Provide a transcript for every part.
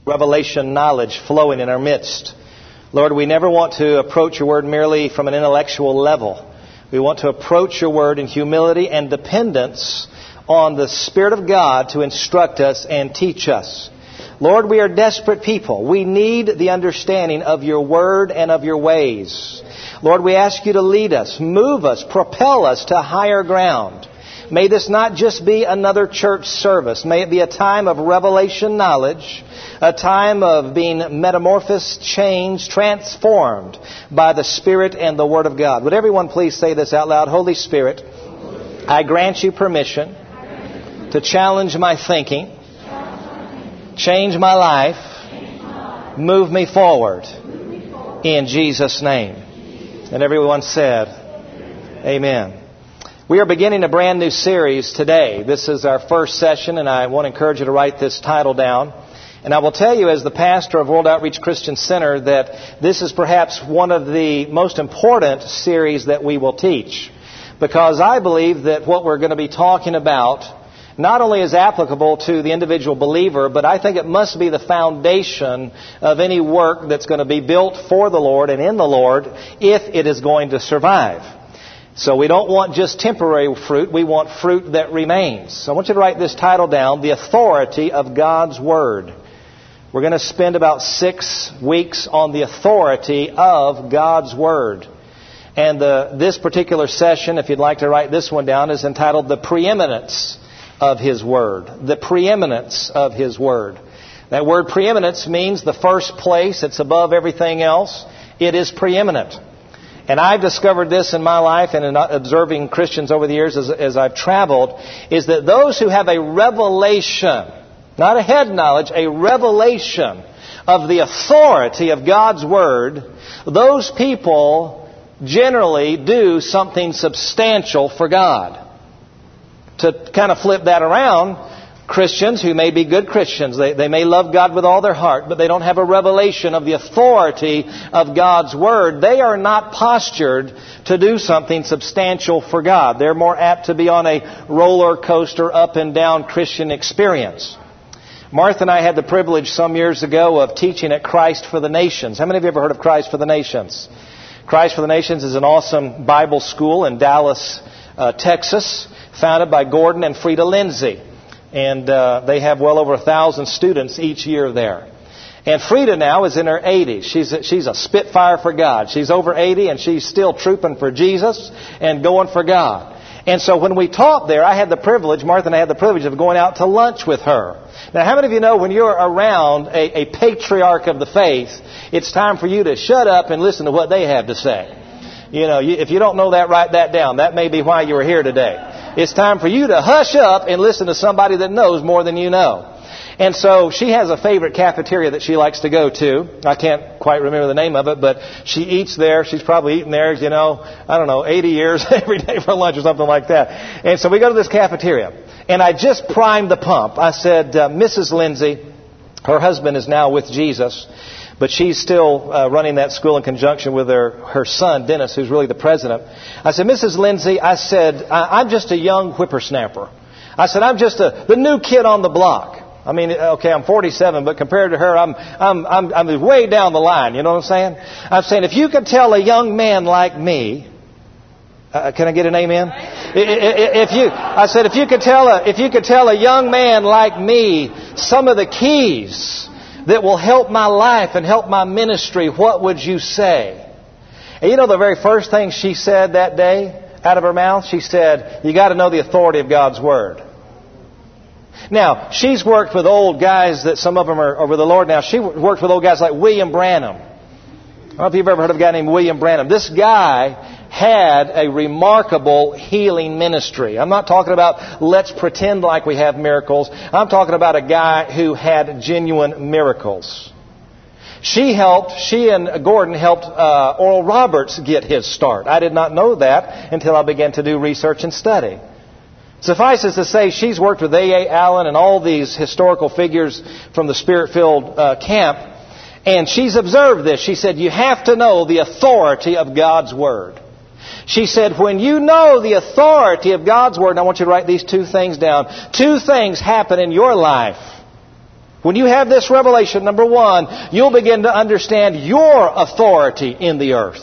revelation knowledge flowing in our midst. Lord, we never want to approach your word merely from an intellectual level. We want to approach your word in humility and dependence on the Spirit of God to instruct us and teach us. Lord, we are desperate people. We need the understanding of your word and of your ways. Lord, we ask you to lead us, move us, propel us to higher ground. May this not just be another church service. May it be a time of revelation knowledge, a time of being metamorphosed, changed, transformed by the Spirit and the Word of God. Would everyone please say this out loud? Holy Spirit, I grant you permission to challenge my thinking, change my life, move me forward. In Jesus' name. And everyone said, Amen. We are beginning a brand new series today. This is our first session, and I want to encourage you to write this title down. And I will tell you, as the pastor of World Outreach Christian Center, that this is perhaps one of the most important series that we will teach. Because I believe that what we're going to be talking about not only is applicable to the individual believer, but I think it must be the foundation of any work that's going to be built for the Lord and in the Lord if it is going to survive. So we don't want just temporary fruit. We want fruit that remains. So I want you to write this title down, The Authority of God's Word. We're going to spend about 6 weeks on the authority of God's Word. And this particular session, if you'd like to write this one down, is entitled The Preeminence of His Word. The preeminence of His Word. That word preeminence means the first place. It's above everything else. It is preeminent. And I've discovered this in my life and in observing Christians over the years as I've traveled, is that those who have a revelation, not a head knowledge, a revelation of the authority of God's Word, those people generally do something substantial for God. To kind of flip that around, Christians who may be good Christians, they may love God with all their heart, but they don't have a revelation of the authority of God's Word. They are not postured to do something substantial for God. They're more apt to be on a roller coaster up and down Christian experience. Martha and I had the privilege some years ago of teaching at Christ for the Nations. How many of you ever heard of Christ for the Nations? Christ for the Nations is an awesome Bible school in Dallas, Texas, founded by Gordon and Frida Lindsay. And they have well over 1,000 students each year there. And Frida now is in her 80s. She's a spitfire for God. She's over 80 and she's still trooping for Jesus and going for God. And so when we taught there, Martha and I had the privilege of going out to lunch with her. Now, how many of you know when you're around a patriarch of the faith, it's time for you to shut up and listen to what they have to say? You know, if you don't know that, write that down. That may be why you were here today. It's time for you to hush up and listen to somebody that knows more than you know. And so she has a favorite cafeteria that she likes to go to. I can't quite remember the name of it, but she eats there. She's probably eaten there, 80 years every day for lunch or something like that. And so we go to this cafeteria. And I just primed the pump. I said, Mrs. Lindsay, her husband is now with Jesus, but she's still running that school in conjunction with her son, Dennis, who's really the president. I said, Mrs. Lindsay, I'm just a young whippersnapper. I said, I'm just the new kid on the block. I mean, okay, I'm 47, but compared to her, I'm way down the line. You know what I'm saying? I'm saying, if you could tell a young man like me, can I get an amen? If you could tell a young man like me some of the keys that will help my life and help my ministry, what would you say? And you know the very first thing she said that day out of her mouth? She said, you got to know the authority of God's Word. Now, she's worked with old guys that some of them are with the Lord now. She worked with old guys like William Branham. I don't know if you've ever heard of a guy named William Branham. This guy had a remarkable healing ministry. I'm not talking about let's pretend like we have miracles. I'm talking about a guy who had genuine miracles. She and Gordon helped Oral Roberts get his start. I did not know that until I began to do research and study. Suffice it to say, she's worked with A.A. Allen and all these historical figures from the Spirit-filled camp. And she's observed this. She said, you have to know the authority of God's Word. She said, when you know the authority of God's Word, and I want you to write these 2 things down. 2 things happen in your life When you have this revelation, number one, you'll begin to understand your authority in the earth.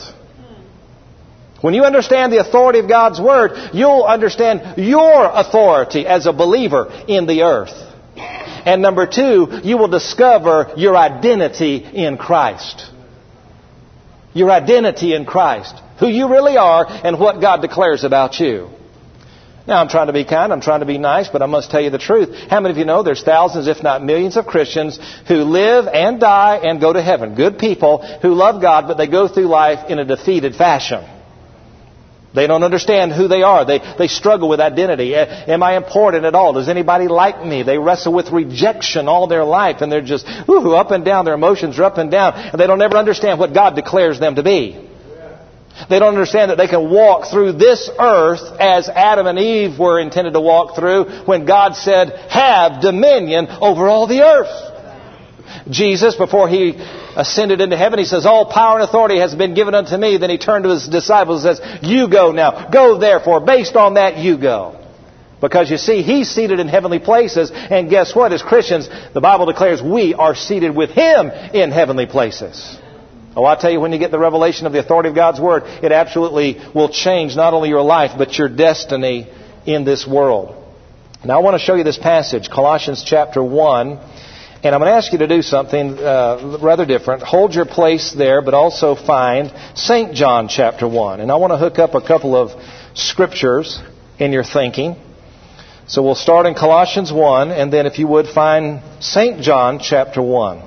When you understand the authority of God's Word, you'll understand your authority as a believer in the earth. And number two, you will discover your identity in Christ. Your identity in Christ. Who you really are and what God declares about you. Now, I'm trying to be kind, I'm trying to be nice, but I must tell you the truth. How many of you know there's thousands, if not millions of Christians who live and die and go to heaven? Good people who love God, but they go through life in a defeated fashion. They don't understand who they are. They struggle with identity. Am I important at all? Does anybody like me? They wrestle with rejection all their life, and they're just up and down. Their emotions are up and down, and they don't ever understand what God declares them to be. They don't understand that they can walk through this earth as Adam and Eve were intended to walk through when God said, have dominion over all the earth. Jesus, before He ascended into heaven, He says, all power and authority has been given unto me. Then He turned to His disciples and says, you go now. Go therefore. Based on that, you go. Because you see, He's seated in heavenly places. And guess what? As Christians, the Bible declares we are seated with Him in heavenly places. Oh, I tell you, when you get the revelation of the authority of God's Word, it absolutely will change not only your life, but your destiny in this world. Now, I want to show you this passage, Colossians chapter 1. And I'm going to ask you to do something rather different. Hold your place there, but also find St. John chapter 1. And I want to hook up a couple of scriptures in your thinking. So we'll start in Colossians 1, and then if you would find St. John chapter 1.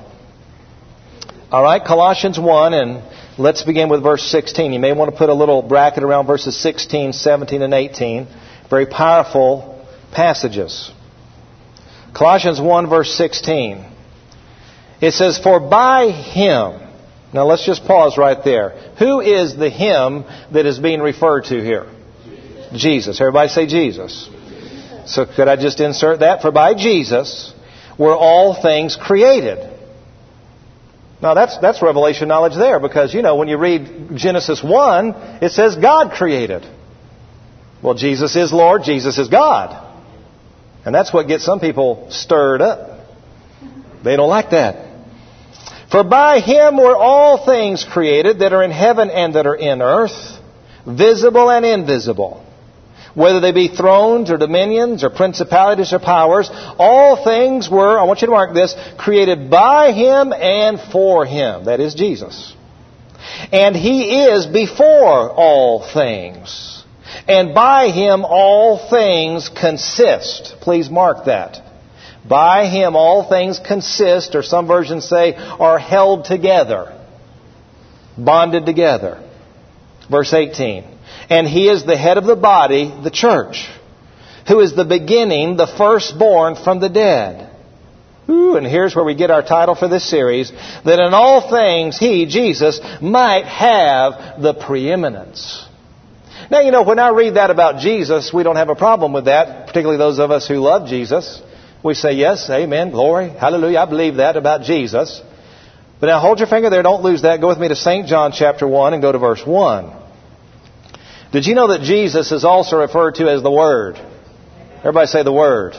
All right, Colossians 1, and let's begin with verse 16. You may want to put a little bracket around verses 16, 17, and 18. Very powerful passages. Colossians 1, verse 16. It says, for by Him. Now let's just pause right there. Who is the Him that is being referred to here? Jesus. Everybody say Jesus. So could I just insert that? For by Jesus were all things created. Now that's revelation knowledge there, because when you read Genesis 1, it says God created. Well, Jesus is Lord, Jesus is God. And that's what gets some people stirred up. They don't like that. For by Him were all things created that are in heaven and that are in earth, visible and invisible. Whether they be thrones or dominions or principalities or powers, all things were, I want you to mark this, created by Him and for Him. That is Jesus. And He is before all things. And by Him all things consist. Please mark that. By Him all things consist, or some versions say, are held together. Bonded together. Verse 18. And He is the head of the body, the church, who is the beginning, the firstborn from the dead. And here's where we get our title for this series, that in all things He, Jesus, might have the preeminence. Now, when I read that about Jesus, we don't have a problem with that, particularly those of us who love Jesus. We say, yes, amen, glory, hallelujah, I believe that about Jesus. But now hold your finger there, don't lose that. Go with me to St. John chapter 1 and go to verse 1. Did you know that Jesus is also referred to as the Word? Everybody say the Word.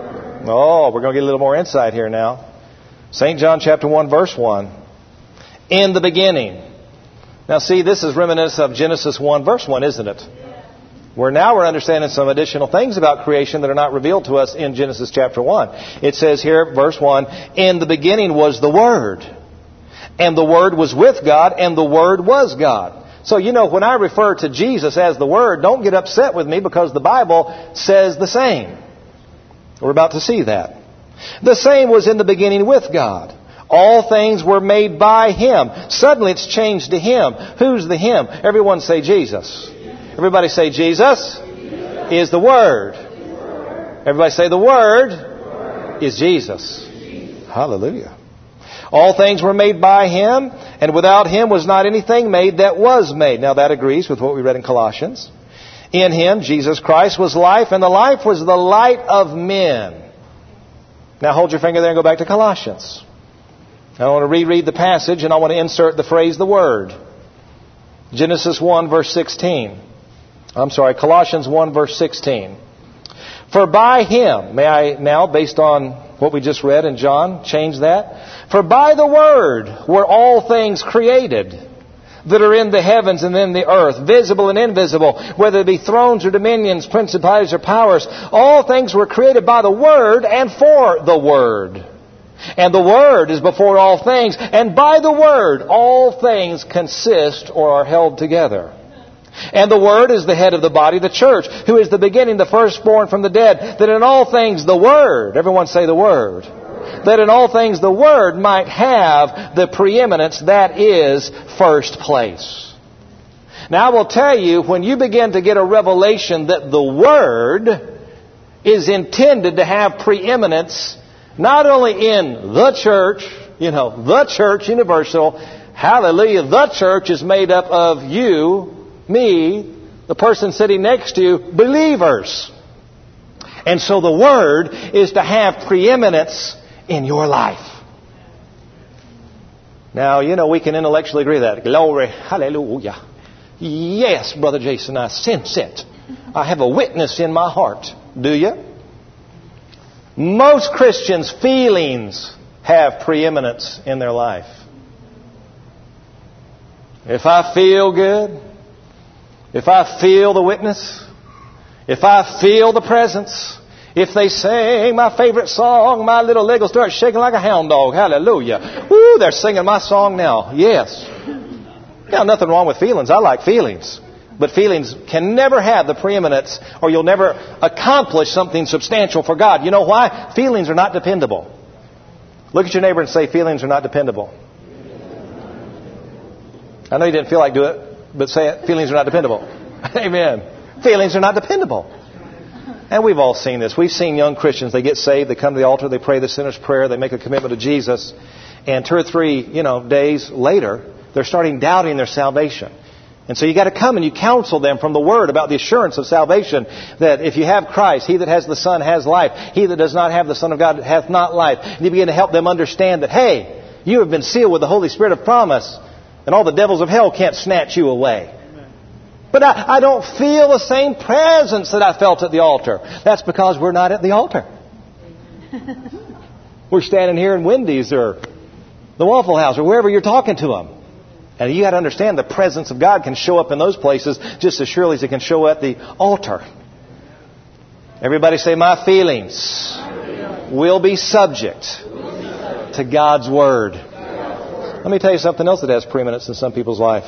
Oh, we're going to get a little more insight here now. St. John chapter 1, verse 1. In the beginning. Now see, this is reminiscent of Genesis 1, verse 1, isn't it? We're understanding some additional things about creation that are not revealed to us in Genesis chapter 1. It says here, verse 1, in the beginning was the Word. And the Word was with God, and the Word was God. So, when I refer to Jesus as the Word, don't get upset with me because the Bible says the same. We're about to see that. The same was in the beginning with God. All things were made by Him. Suddenly it's changed to Him. Who's the Him? Everyone say Jesus. Everybody say Jesus is the Word. Everybody say the Word is Jesus. Hallelujah. All things were made by Him, and without Him was not anything made that was made. Now that agrees with what we read in Colossians. In Him, Jesus Christ, was life, and the life was the light of men. Now hold your finger there and go back to Colossians. I want to reread the passage, and I want to insert the phrase, the Word. Genesis 1, verse 16. Colossians 1, verse 16. For by Him, may I now, based on what we just read in John. Change that. For by the Word were all things created that are in the heavens and in the earth, visible and invisible, whether it be thrones or dominions, principalities or powers. All things were created by the Word and for the Word. And the Word is before all things, and by the Word all things consist or are held together. And the Word is the head of the body, the church, who is the beginning, the firstborn from the dead, that in all things the Word, everyone say the Word, that in all things the Word might have the preeminence, that is first place. Now I will tell you, when you begin to get a revelation that the Word is intended to have preeminence, not only in the church, the church universal, hallelujah, the church is made up of you, me, the person sitting next to you, believers. And so the Word is to have preeminence in your life. Now, we can intellectually agree with that. Glory, hallelujah. Yes, Brother Jason, I sense it. I have a witness in my heart. Do you? Most Christians' feelings have preeminence in their life. If I feel good, if I feel the witness, if I feel the presence, if they sing my favorite song, my little leg will start shaking like a hound dog. Hallelujah. Woo, they're singing my song now. Yes. Nothing wrong with feelings. I like feelings. But feelings can never have the preeminence, or you'll never accomplish something substantial for God. You know why? Feelings are not dependable. Look at your neighbor and say, feelings are not dependable. I know you didn't feel like doing it, but say it. Feelings are not dependable. Amen. Feelings are not dependable. And we've all seen this. We've seen young Christians. They get saved. They come to the altar. They pray the sinner's prayer. They make a commitment to Jesus. And 2 or 3, days later, they're starting doubting their salvation. And so you got to come and you counsel them from the Word about the assurance of salvation, that if you have Christ, he that has the Son has life. He that does not have the Son of God hath not life. And you begin to help them understand that, hey, you have been sealed with the Holy Spirit of promise, and all the devils of hell can't snatch you away. But I don't feel the same presence that I felt at the altar. That's because we're not at the altar. We're standing here in Wendy's or the Waffle House or wherever you're talking to them. And you got to understand the presence of God can show up in those places just as surely as it can show at the altar. Everybody say, my feelings will be subject to God's Word. Let me tell you something else that has preeminence in some people's life.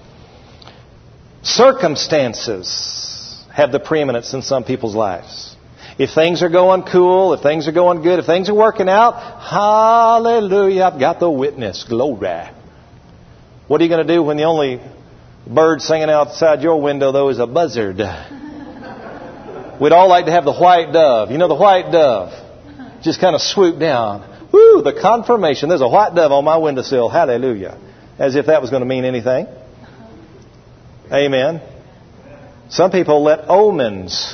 Circumstances have the preeminence in some people's lives. If things are going cool, if things are going good, if things are working out, hallelujah, I've got the witness. Glory. What are you going to do when the only bird singing outside your window, though, is a buzzard? We'd all like to have the white dove. The white dove just kind of swoop down. Woo, the confirmation. There's a white dove on my windowsill. Hallelujah. As if that was going to mean anything. Amen. Some people let omens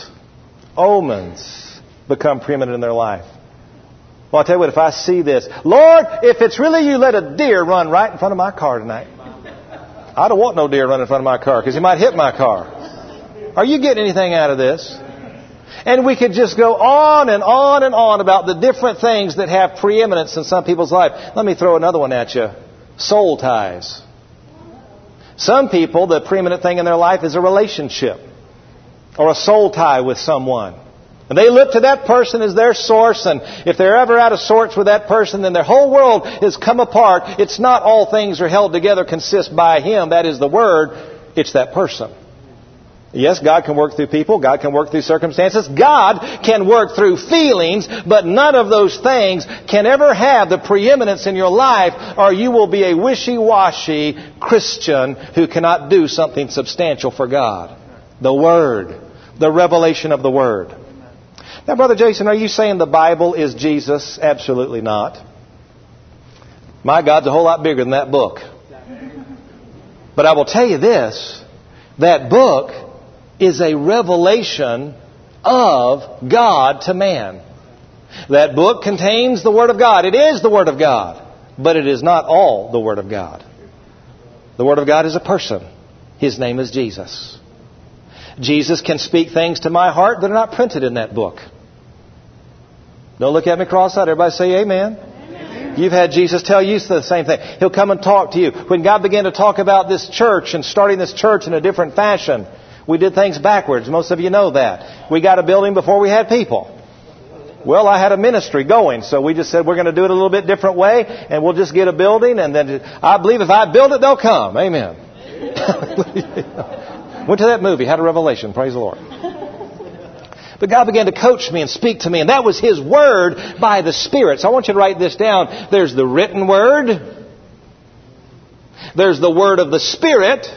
become preeminent in their life. Well, I'll tell you what, if I see this, Lord, if it's really you, let a deer run right in front of my car tonight. I don't want no deer running in front of my car because he might hit my car. Are you getting anything out of this? And we could just go on and on and on about the different things that have preeminence in some people's life. Let me throw another one at you. Soul ties. Some people, the preeminent thing in their life is a relationship or a soul tie with someone. And they look to that person as their source, and if they're ever out of sorts with that person, then their whole world has come apart. It's not all things are held together consist by Him. That is the Word. It's that person. Yes, God can work through people. God can work through circumstances. God can work through feelings, but none of those things can ever have the preeminence in your life, or you will be a wishy-washy Christian who cannot do something substantial for God. The Word. The revelation of the Word. Now, Brother Jason, are you saying the Bible is Jesus? Absolutely not. My God's a whole lot bigger than that book. But I will tell you this, that book is a revelation of God to man. That book contains the Word of God. It is the Word of God. But it is not all the Word of God. The Word of God is a person. His name is Jesus. Jesus can speak things to my heart that are not printed in that book. Don't look at me cross-eyed. Everybody say amen. You've had Jesus tell you the same thing. He'll come and talk to you. When God began to talk about this church and starting this church in a different fashion, we did things backwards. Most of you know that. We got a building before we had people. Well, I had a ministry going, so we just said we're going to do it a little bit different way, and we'll just get a building, and then I believe if I build it, they'll come. Amen. Went to that movie, had a revelation. Praise the Lord. But God began to coach me and speak to me, and that was His Word by the Spirit. So I want you to write this down. There's the written Word. There's the Word of the Spirit.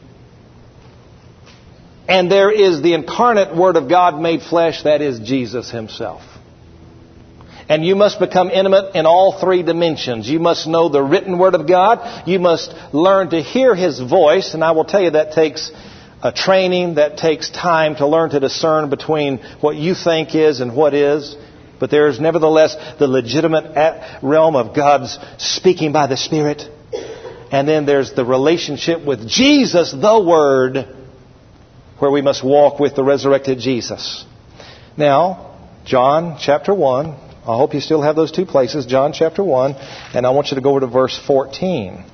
And there is the incarnate Word of God made flesh, that is Jesus Himself. And you must become intimate in all three dimensions. You must know the written Word of God. You must learn to hear His voice. And I will tell you that takes a training, that takes time to learn to discern between what you think is and what is. But there is nevertheless the legitimate realm of God's speaking by the Spirit. And then there's the relationship with Jesus, the Word, where we must walk with the resurrected Jesus. Now, John chapter 1. I hope you still have those two places. John chapter 1. And I want you to go over to verse 14.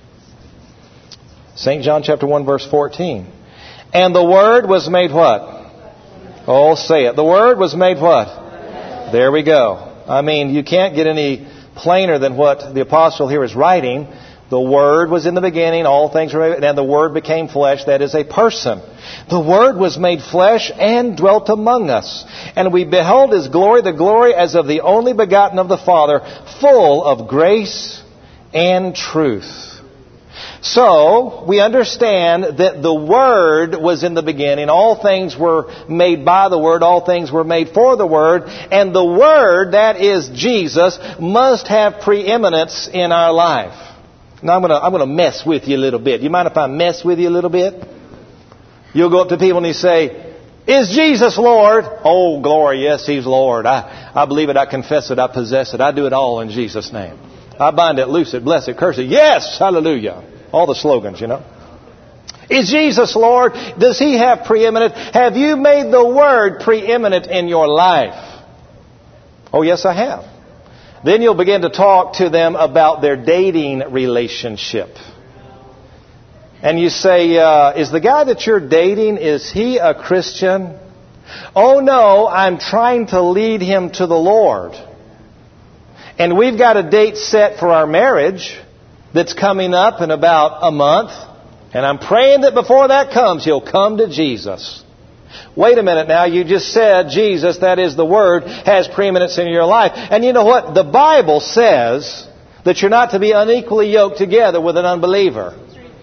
St. John chapter 1 verse 14. And the Word was made what? Oh, say it. The Word was made what? There we go. I mean, you can't get any plainer than what the apostle here is writing. The Word was in the beginning. All things were made, and the Word became flesh. That is a person. The Word was made flesh and dwelt among us. And we beheld His glory, the glory as of the only begotten of the Father, full of grace and truth. So, we understand that the Word was in the beginning. All things were made by the Word. All things were made for the Word. And the Word, that is Jesus, must have preeminence in our life. Now, I'm going to mess with you a little bit. You mind if I mess with you a little bit? You'll go up to people and you say, is Jesus Lord? Oh, glory, yes, He's Lord. I believe it, I confess it, I possess it. I do it all in Jesus' name. I bind it, loose it, bless it, curse it. Yes, hallelujah. All the slogans, you know. Is Jesus Lord? Does He have preeminence? Have you made the Word preeminent in your life? Oh, yes, I have. Then you'll begin to talk to them about their dating relationship. And you say, is the guy that you're dating, is he a Christian? Oh, no, I'm trying to lead him to the Lord. And we've got a date set for our marriage that's coming up in about a month. And I'm praying that before that comes, he'll come to Jesus. Wait a minute now, you just said Jesus, that is the Word, has preeminence in your life. And you know what? The Bible says that you're not to be unequally yoked together with an unbeliever.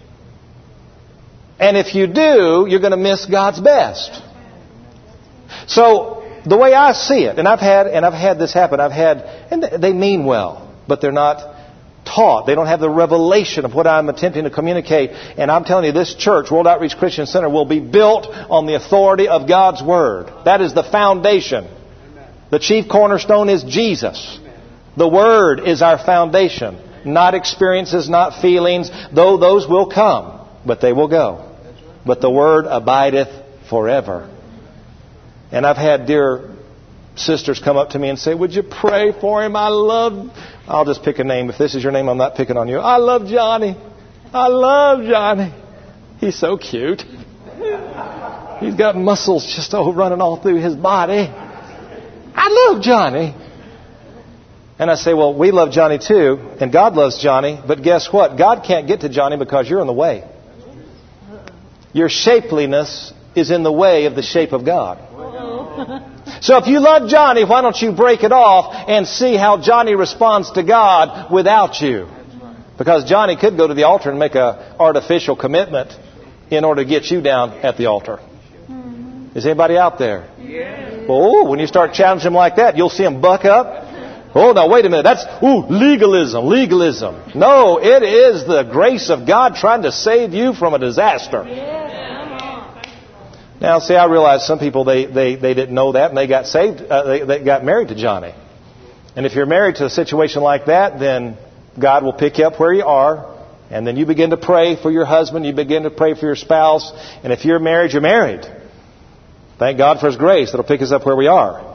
And if you do, you're going to miss God's best. So, the way I see it, and I've had this happen, and they mean well, but they're not taught. They don't have the revelation of what I'm attempting to communicate. And I'm telling you, this church, World Outreach Christian Center, will be built on the authority of God's Word. That is the foundation. The chief cornerstone is Jesus. The Word is our foundation. Not experiences, not feelings, though those will come, but they will go. But the Word abideth forever. And I've had dear sisters come up to me and say, would you pray for him? I'll just pick a name. If this is your name, I'm not picking on you. I love Johnny. I love Johnny. He's so cute. He's got muscles just running all through his body. I love Johnny. And I say, well, we love Johnny too, and God loves Johnny, but guess what? God can't get to Johnny because you're in the way. Your shapeliness is in the way of the shape of God. So if you love Johnny, why don't you break it off and see how Johnny responds to God without you? Because Johnny could go to the altar and make an artificial commitment in order to get you down at the altar. Is anybody out there? Yeah. Oh, when you start challenging him like that, you'll see him buck up. Oh, now wait a minute. That's legalism. No, it is the grace of God trying to save you from a disaster. Yeah. Now, see, I realize some people, they didn't know that, and they got saved. They got married to Johnny. And if you're married to a situation like that, then God will pick you up where you are, and then you begin to pray for your husband. You begin to pray for your spouse. And if you're married, you're married. Thank God for His grace that'll pick us up where we are.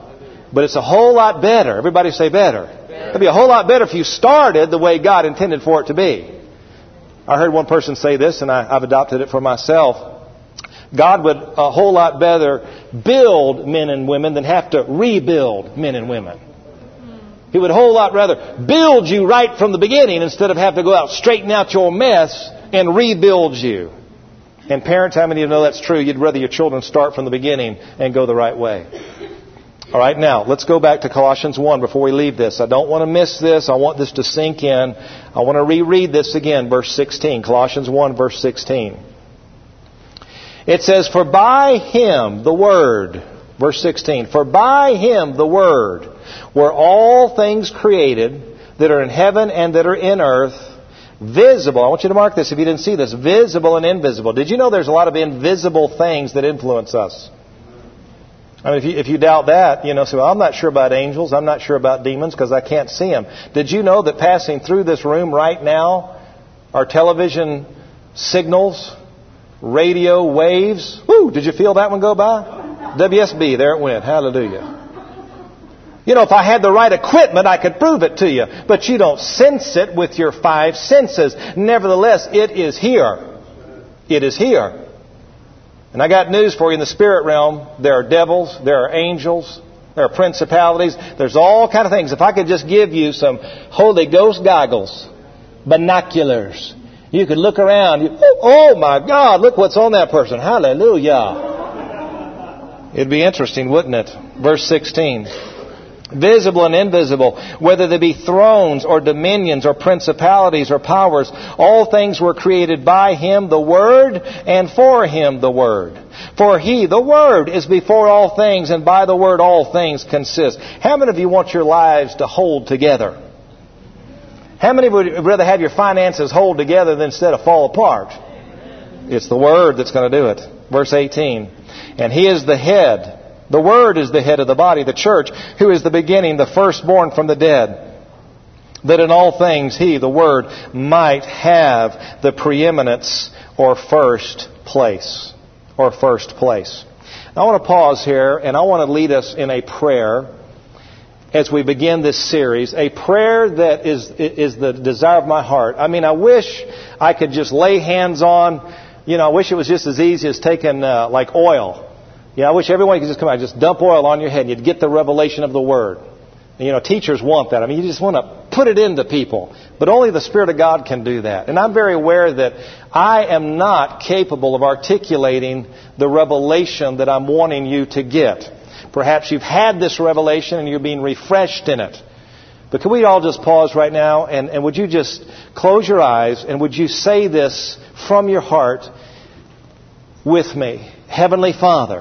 But it's a whole lot better. Everybody say better. It'd be a whole lot better if you started the way God intended for it to be. I heard one person say this, and I've adopted it for myself. God would a whole lot better build men and women than have to rebuild men and women. He would a whole lot rather build you right from the beginning instead of have to go out, straighten out your mess, and rebuild you. And parents, how many of you know that's true? You'd rather your children start from the beginning and go the right way. All right, now, let's go back to Colossians 1 before we leave this. I don't want to miss this. I want this to sink in. I want to reread this again, verse 16. Colossians 1, verse 16. It says, for by Him, the Word, verse 16, for by Him, the Word, were all things created that are in heaven and that are in earth, visible. I want you to mark this if you didn't see this. Visible and invisible. Did you know there's a lot of invisible things that influence us? I mean, if you doubt that, say, well, I'm not sure about angels. I'm not sure about demons because I can't see them. Did you know that passing through this room right now are television signals, radio waves? Woo! Did you feel that one go by? WSB, there it went. Hallelujah. If I had the right equipment, I could prove it to you. But you don't sense it with your five senses. Nevertheless, it is here. It is here. And I got news for you in the spirit realm. There are devils. There are angels. There are principalities. There's all kind of things. If I could just give you some Holy Ghost goggles, binoculars, you could look around. Oh my God, look what's on that person. Hallelujah. It'd be interesting, wouldn't it? Verse 16. Visible and invisible, whether they be thrones or dominions or principalities or powers, all things were created by Him, the Word, and for Him, the Word. For He, the Word, is before all things, and by the Word all things consist. How many of you want your lives to hold together? How many would rather have your finances hold together than instead of fall apart? It's the Word that's going to do it. Verse 18. And He is the head. The Word is the head of the body, the church, who is the beginning, the firstborn from the dead, that in all things He, the Word, might have the preeminence or first place. Or first place. Now, I want to pause here, and I want to lead us in a prayer as we begin this series. A prayer that is the desire of my heart. I mean, I wish I could just lay hands on, I wish it was just as easy as taking like oil. I wish everyone could just come out and just dump oil on your head and you'd get the revelation of the Word. Teachers want that. I mean, you just want to put it into people. But only the Spirit of God can do that. And I'm very aware that I am not capable of articulating the revelation that I'm wanting you to get. Perhaps you've had this revelation and you're being refreshed in it. But can we all just pause right now and would you just close your eyes and would you say this from your heart with me? Heavenly Father,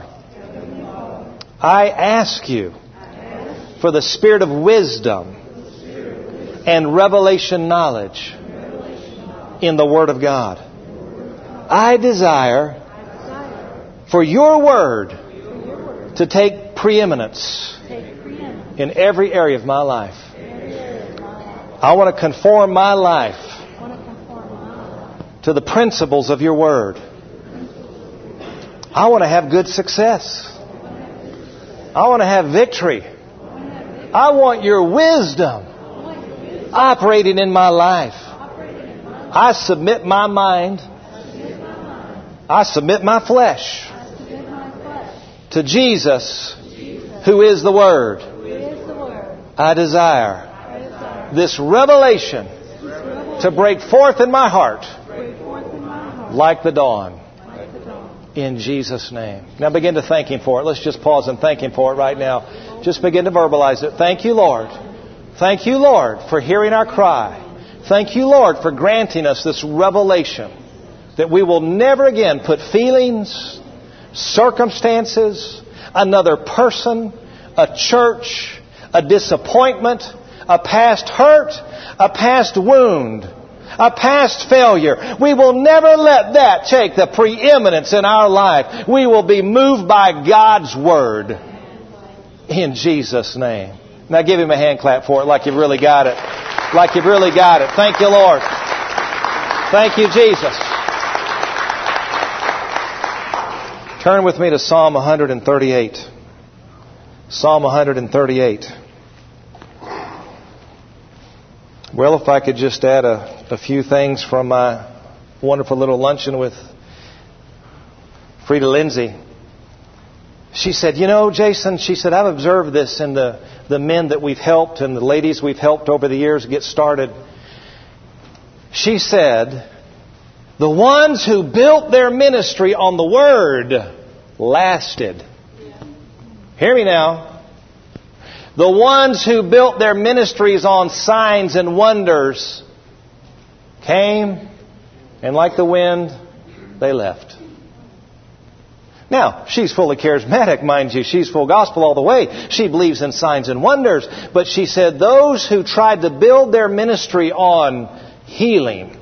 I ask You for the spirit of wisdom and revelation knowledge in the Word of God. I desire for Your Word to take preeminence in every area of my life. I want to conform my life to the principles of Your Word. I want to have good success. I want to have victory. I want Your wisdom operating in my life. I submit my mind. I submit my flesh to Jesus, who is the Word. I desire this revelation to break forth in my heart like the dawn. In Jesus' name. Now begin to thank Him for it. Let's just pause and thank Him for it right now. Just begin to verbalize it. Thank You, Lord. Thank You, Lord, for hearing our cry. Thank You, Lord, for granting us this revelation that we will never again put feelings, circumstances, another person, a church, a disappointment, a past hurt, a past wound, a past failure. We will never let that take the preeminence in our life. We will be moved by God's Word. In Jesus' name. Now give Him a hand clap for it like you've really got it. Like you've really got it. Thank You, Lord. Thank You, Jesus. Turn with me to Psalm 138. Psalm 138. Well, if I could just add a few things from my wonderful little luncheon with Frida Lindsay. She said, you know, Jason, she said, I've observed this in the men that we've helped and the ladies we've helped over the years get started. She said, the ones who built their ministry on the Word lasted. Hear me now. The ones who built their ministries on signs and wonders came, and like the wind, they left. Now, she's fully charismatic, mind you. She's full gospel all the way. She believes in signs and wonders. But she said those who tried to build their ministry on healing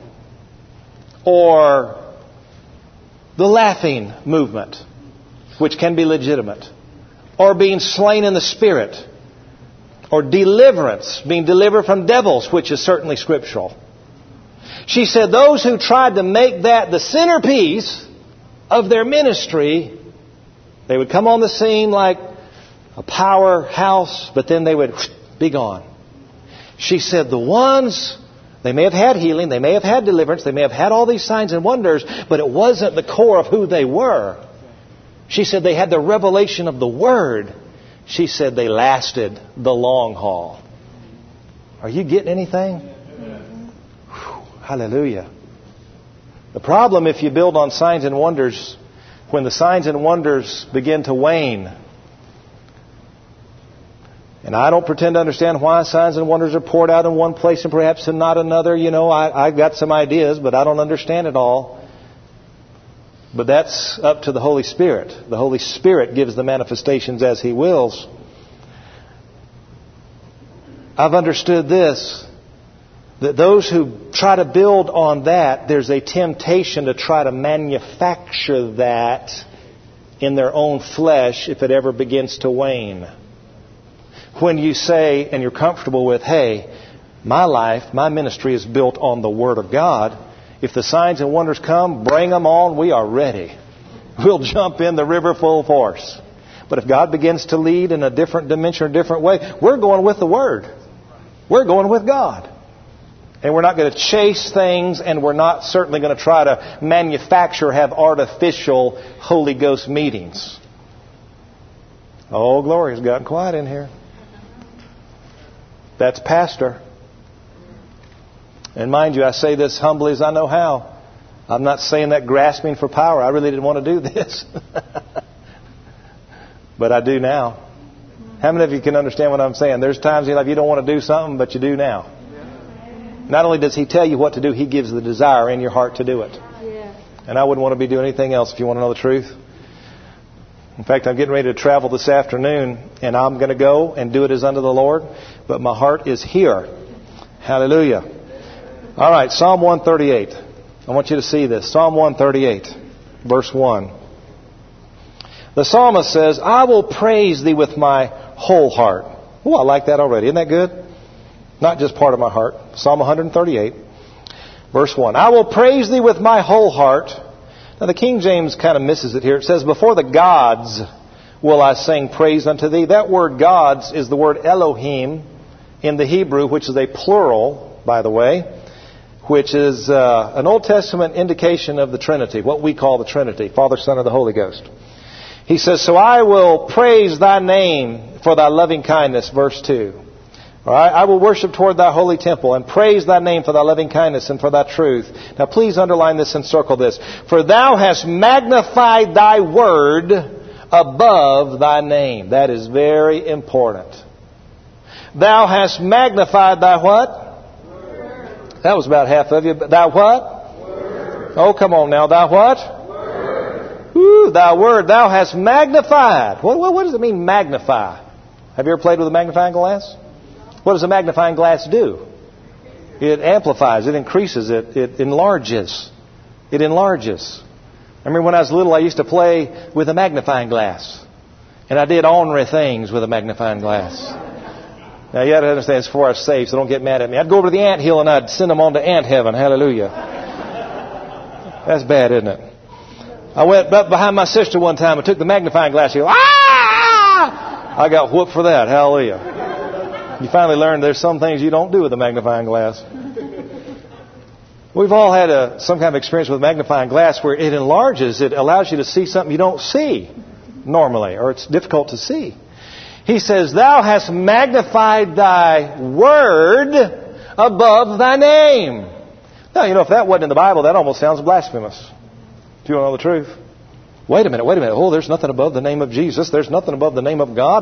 or the laughing movement, which can be legitimate, or being slain in the Spirit, or deliverance, being delivered from devils, which is certainly scriptural. She said those who tried to make that the centerpiece of their ministry, they would come on the scene like a powerhouse, but then they would be gone. She said the ones, they may have had healing, they may have had deliverance, they may have had all these signs and wonders, but it wasn't the core of who they were. She said they had the revelation of the Word. She said they lasted the long haul. Are you getting anything? Whew, hallelujah. The problem if you build on signs and wonders, when the signs and wonders begin to wane, and I don't pretend to understand why signs and wonders are poured out in one place and perhaps in not another. You know, I've got some ideas, but I don't understand it all. But that's up to the Holy Spirit. The Holy Spirit gives the manifestations as He wills. I've understood this, that those who try to build on that, there's a temptation to try to manufacture that in their own flesh if it ever begins to wane. When you say, and you're comfortable with, hey, my life, my ministry is built on the Word of God. If the signs and wonders come, bring them on. We are ready. We'll jump in the river full force. But if God begins to lead in a different dimension or different way, we're going with the Word. We're going with God. And we're not going to chase things, and we're not certainly going to try to manufacture, have artificial Holy Ghost meetings. Oh, glory, it's gotten quiet in here. That's pastor. And mind you, I say this humbly as I know how. I'm not saying that grasping for power. I really didn't want to do this. But I do now. How many of you can understand what I'm saying? There's times in your life you don't want to do something, but you do now. Not only does He tell you what to do, He gives the desire in your heart to do it. And I wouldn't want to be doing anything else if you want to know the truth. In fact, I'm getting ready to travel this afternoon, and I'm going to go and do it as unto the Lord. But my heart is here. Hallelujah. All right, Psalm 138. I want you to see this. Psalm 138, verse 1. The psalmist says, I will praise Thee with my whole heart. Oh, I like that already. Isn't that good? Not just part of my heart. Psalm 138, verse 1. I will praise Thee with my whole heart. Now, the King James kind of misses it here. It says, before the gods will I sing praise unto Thee. That word gods is the word Elohim in the Hebrew, which is a plural, by the way, which is an Old Testament indication of the Trinity, what we call the Trinity, Father, Son, and the Holy Ghost. He says, so I will praise Thy name for Thy loving kindness, verse 2. All right, I will worship toward Thy holy temple and praise Thy name for Thy loving kindness and for Thy truth. Now please underline this and circle this. For Thou hast magnified Thy word above Thy name. That is very important. Thou hast magnified Thy what? Word. That was about half of you. Thy what? Word. Oh, come on now. Thy what? Word. Ooh, Thy word. Thou hast magnified. What does it mean, magnify? Have you ever played with a magnifying glass? What does a magnifying glass do? It amplifies, it increases, it enlarges. It enlarges. I remember when I was little, I used to play with a magnifying glass. And I did ornery things with a magnifying glass. Now, you got to understand, it's before I was saved, so don't get mad at me. I'd go over to the anthill and I'd send them on to ant heaven. Hallelujah. That's bad, isn't it? I went up behind my sister one time and took the magnifying glass. She goes, ah! I got whooped for that. Hallelujah. You finally learned there's some things you don't do with a magnifying glass. We've all had some kind of experience with magnifying glass where it enlarges. It allows you to see something you don't see normally, or it's difficult to see. He says, Thou hast magnified Thy word above Thy name. Now, if that wasn't in the Bible, that almost sounds blasphemous. Do you want to know the truth? Wait a minute. Oh, there's nothing above the name of Jesus. There's nothing above the name of God.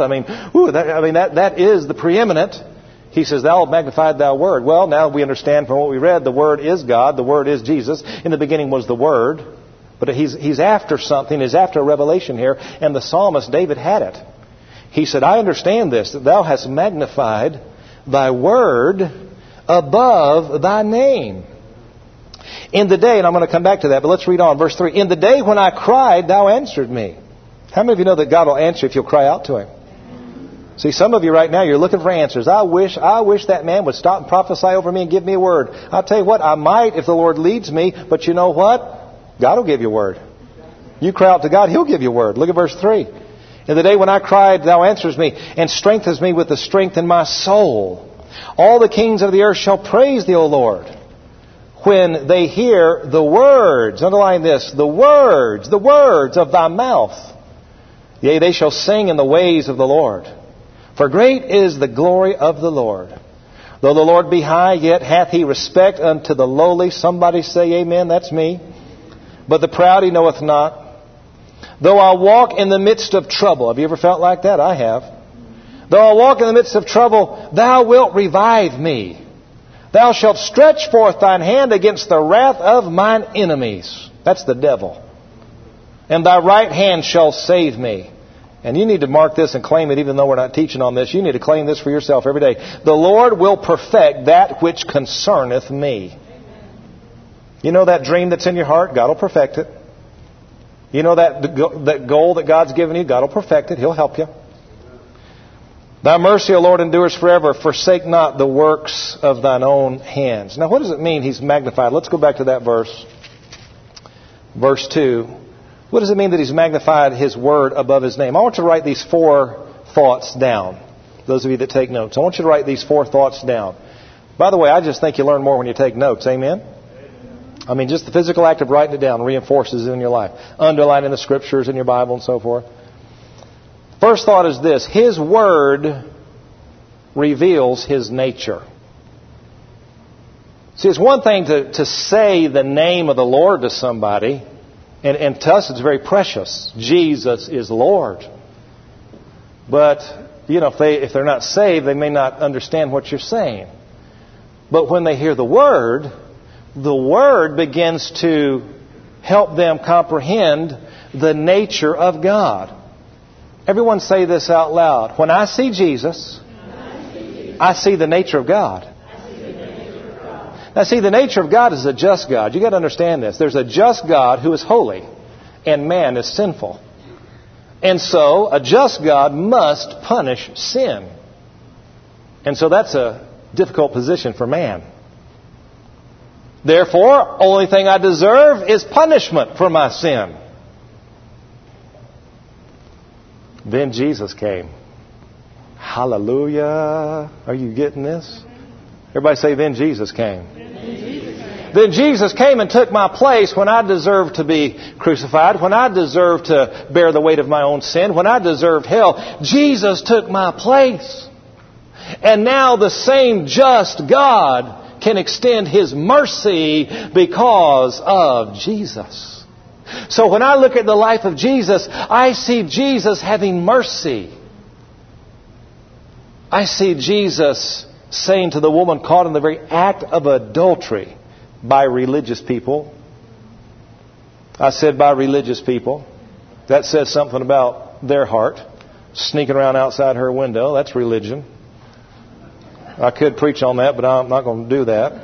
That is the preeminent. He says, Thou hast magnified Thy word. Well, now we understand from what we read, the Word is God. The Word is Jesus. In the beginning was the Word. But he's after something. He's after a revelation here. And the psalmist, David, had it. He said, I understand this, that Thou hast magnified Thy word above Thy name. In the day, and I'm going to come back to that, but let's read on. Verse 3. In the day when I cried, Thou answered me. How many of you know that God will answer if you'll cry out to Him? See, some of you right now, you're looking for answers. I wish that man would stop and prophesy over me and give me a word. I'll tell you what, I might if the Lord leads me, but you know what? God will give you a word. You cry out to God, He'll give you a word. Look at verse 3. In the day when I cried, Thou answers me, and strengthens me with the strength in my soul. All the kings of the earth shall praise Thee, O Lord, when they hear the words. Underline this, the words of Thy mouth. Yea, they shall sing in the ways of the Lord. For great is the glory of the Lord. Though the Lord be high, yet hath He respect unto the lowly. Somebody say amen, that's me. But the proud He knoweth not. Though I walk in the midst of trouble. Have you ever felt like that? I have. Though I walk in the midst of trouble, Thou wilt revive me. Thou shalt stretch forth Thine hand against the wrath of mine enemies. That's the devil. And Thy right hand shall save me. And you need to mark this and claim it even though we're not teaching on this. You need to claim this for yourself every day. The Lord will perfect that which concerneth me. You know that dream that's in your heart? God will perfect it. You know that goal that God's given you? God will perfect it. He'll help you. Thy mercy, O Lord, endures forever. Forsake not the works of Thine own hands. Now, what does it mean He's magnified? Let's go back to that verse. Verse 2. What does it mean that He's magnified His word above His name? I want you to write these 4 thoughts down. Those of you that take notes. I want you to write these 4 thoughts down. By the way, I just think you learn more when you take notes. Amen? I mean, just the physical act of writing it down reinforces it in your life. Underlining the Scriptures in your Bible and so forth. First thought is this. His word reveals His nature. See, it's one thing to say the name of the Lord to somebody. And to us, it's very precious. Jesus is Lord. But, if they're not saved, they may not understand what you're saying. But when they hear the Word begins to help them comprehend the nature of God. Everyone say this out loud. When I see Jesus, I see the nature of God. Now see, the nature of God is a just God. You've got to understand this. There's a just God who is holy, and man is sinful. And so, a just God must punish sin. And so that's a difficult position for man. Therefore, only thing I deserve is punishment for my sin. Then Jesus came. Hallelujah. Are you getting this? Everybody say, then Jesus came. Then Jesus came and took my place when I deserved to be crucified, when I deserved to bear the weight of my own sin, when I deserved hell. Jesus took my place. And now the same just God can extend His mercy because of Jesus. So when I look at the life of Jesus, I see Jesus having mercy. I see Jesus saying to the woman caught in the very act of adultery by religious people. I said by religious people. That says something about their heart. Sneaking around outside her window, that's religion. I could preach on that, but I'm not going to do that.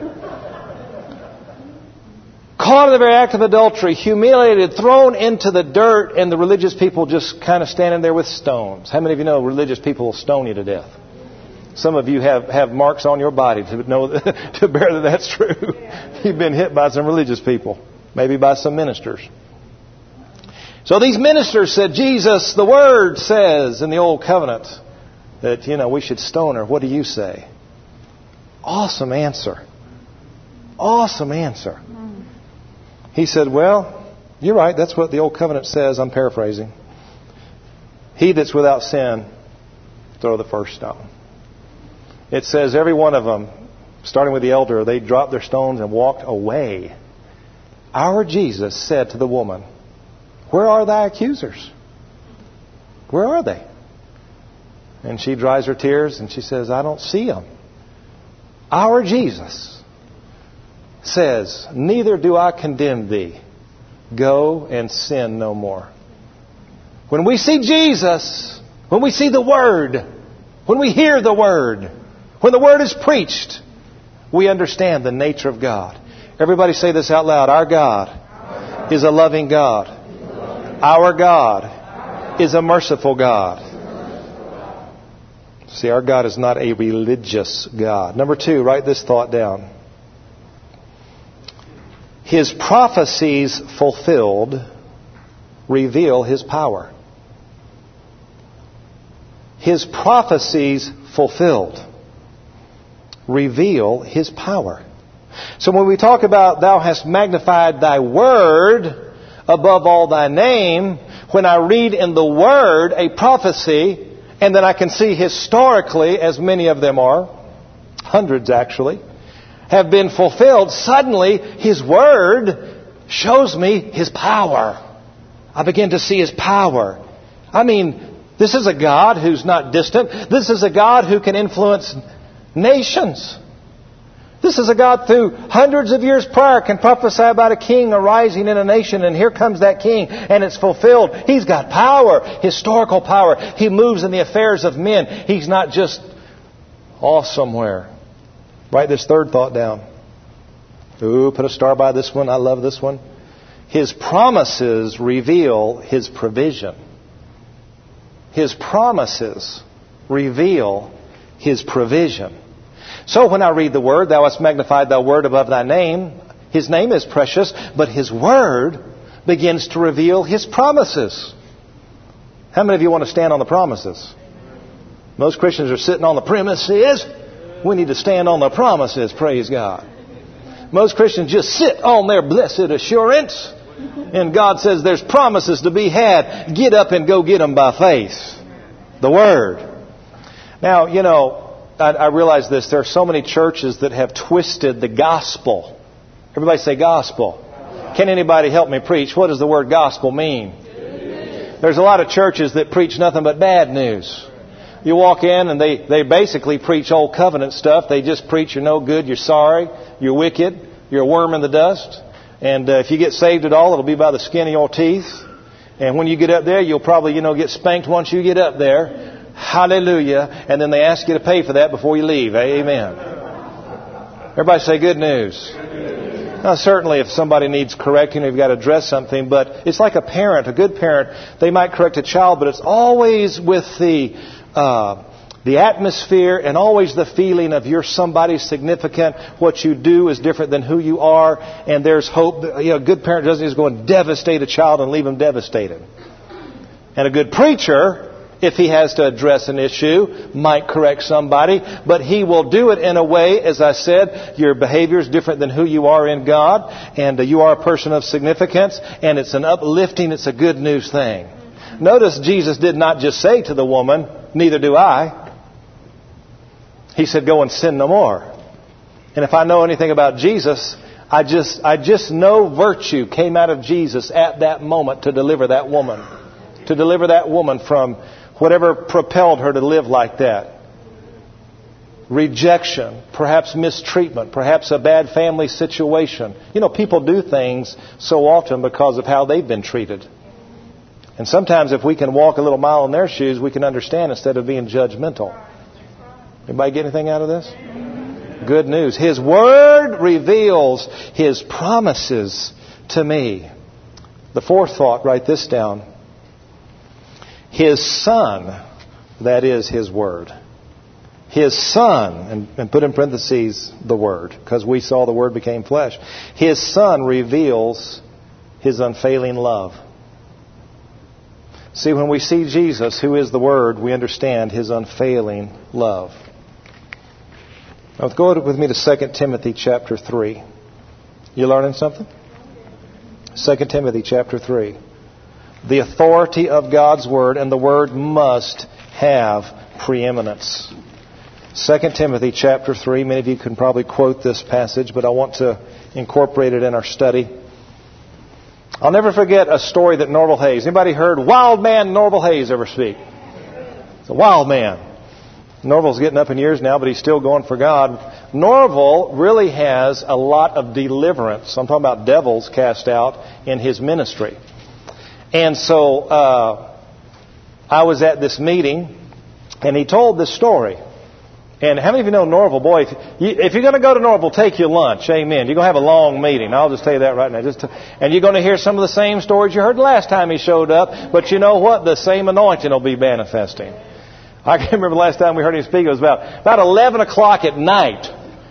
Caught in the very act of adultery, humiliated, thrown into the dirt, and the religious people just kind of standing there with stones. How many of you know religious people will stone you to death? Some of you have marks on your body to know to bear that that's true. You've been hit by some religious people, maybe by some ministers. So these ministers said, Jesus, the Word says in the Old Covenant that, we should stone her. What do you say? Awesome answer. Awesome answer. He said, well, you're right. That's what the Old Covenant says. I'm paraphrasing. He that's without sin, throw the first stone. It says every one of them, starting with the elder, they dropped their stones and walked away. Our Jesus said to the woman, where are thy accusers? Where are they? And she dries her tears and she says, I don't see them. Our Jesus says, neither do I condemn thee. Go and sin no more. When we see Jesus, when we see the Word, when we hear the Word, when the Word is preached, we understand the nature of God. Everybody say this out loud. Our God is a loving God. Our God is a merciful God. See, our God is not a religious God. Number 2, write this thought down. His prophecies fulfilled reveal His power. His prophecies fulfilled reveal His power. So when we talk about thou hast magnified thy word above all thy name, when I read in the Word a prophecy, and then I can see historically, as many of them are, hundreds actually, have been fulfilled, suddenly His Word shows me His power. I begin to see His power. I mean, this is a God who's not distant. This is a God who can influence nations. This is a God who hundreds of years prior can prophesy about a king arising in a nation, and here comes that king, and it's fulfilled. He's got power, historical power. He moves in the affairs of men. He's not just off somewhere. Write this third thought down. Ooh, put a star by this one. I love this one. His promises reveal His provision. His promises reveal His provision. So when I read the Word, thou hast magnified thy word above thy name. His name is precious, but His Word begins to reveal His promises. How many of you want to stand on the promises? Most Christians are sitting on the premises. We need to stand on the promises, praise God. Most Christians just sit on their blessed assurance. And God says there's promises to be had. Get up and go get them by faith. The Word. Now, I realize this. There are so many churches that have twisted the gospel. Everybody say gospel. Can anybody help me preach? What does the word gospel mean? There's a lot of churches that preach nothing but bad news. You walk in and they basically preach old covenant stuff. They just preach you're no good, you're sorry, you're wicked, you're a worm in the dust. And if you get saved at all, it'll be by the skin of your teeth. And when you get up there, you'll probably, get spanked once you get up there. Hallelujah. And then they ask you to pay for that before you leave. Amen. Everybody say good news. Now, certainly if somebody needs correcting, you've got to address something. But it's like a parent, a good parent. They might correct a child, but it's always with the atmosphere and always the feeling of you're somebody significant. What you do is different than who you are. And there's hope. A good parent doesn't just go and devastate a child and leave them devastated. And a good preacher, if he has to address an issue, might correct somebody, but he will do it in a way, as I said, your behavior is different than who you are in God, and you are a person of significance, and it's an uplifting, it's a good news thing. Notice Jesus did not just say to the woman, neither do I. He said, go and sin no more. And if I know anything about Jesus, I just know virtue came out of Jesus at that moment to deliver that woman. To deliver that woman from whatever propelled her to live like that. Rejection, perhaps mistreatment, perhaps a bad family situation. People do things so often because of how they've been treated. And sometimes if we can walk a little mile in their shoes, we can understand instead of being judgmental. Anybody get anything out of this? Good news. His Word reveals His promises to me. The fourth thought, write this down. His Son, that is His Word. His Son, and put in parentheses the Word, because we saw the Word became flesh. His Son reveals His unfailing love. See, when we see Jesus, who is the Word, we understand His unfailing love. Now, go with me to 2 Timothy chapter 3. You learning something? 2 Timothy chapter 3. The authority of God's Word, and the Word must have preeminence. 2 Timothy chapter 3. Many of you can probably quote this passage, but I want to incorporate it in our study. I'll never forget a story that Norval Hayes. Anybody heard Wild Man Norval Hayes ever speak? It's a wild man. Norval's getting up in years now, but he's still going for God. Norval really has a lot of deliverance. I'm talking about devils cast out in his ministry. And so I was at this meeting, and he told this story. And how many of you know Norval? Boy, if you're going to go to Norval, take your lunch. Amen. You're going to have a long meeting. I'll just tell you that right now. And you're going to hear some of the same stories you heard last time he showed up. But you know what? The same anointing will be manifesting. I can't remember the last time we heard him speak. It was about 11 o'clock at night.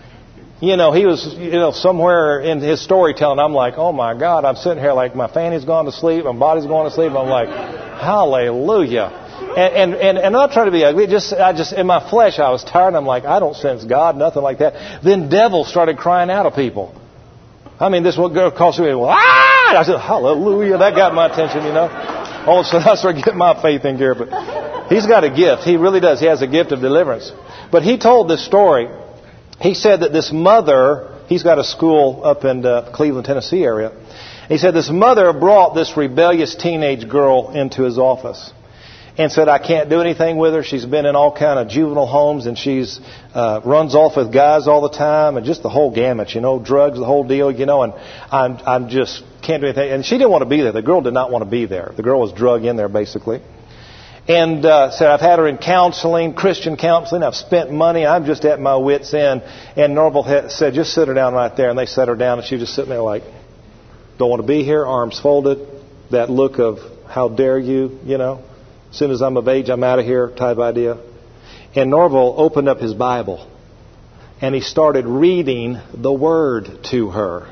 He was, somewhere in his storytelling. I'm like, oh my God, I'm sitting here like my fanny's gone to sleep, my body's going to sleep. I'm like, hallelujah. And I'm not trying to be ugly. I just in my flesh, I was tired. And I'm like, I don't sense God, nothing like that. Then devils started crying out of people. I mean, this one girl calls me, ah! And I said, hallelujah. That got my attention, All of a sudden, I started getting my faith in gear. But he's got a gift. He really does. He has a gift of deliverance. But he told this story. He said that this mother, he's got a school up in the Cleveland, Tennessee area. He said this mother brought this rebellious teenage girl into his office and said, I can't do anything with her. She's been in all kind of juvenile homes, and she's runs off with guys all the time, and just the whole gamut, drugs, the whole deal, and I'm just can't do anything. And she didn't want to be there. The girl did not want to be there. The girl was drug in there, basically. And said, I've had her in counseling, Christian counseling. I've spent money. I'm just at my wit's end. And Norval said, just sit her down right there. And they set her down, and she was just sitting there like, don't want to be here, arms folded, that look of, how dare you, As soon as I'm of age, I'm out of here type idea. And Norval opened up his Bible, and he started reading the Word to her.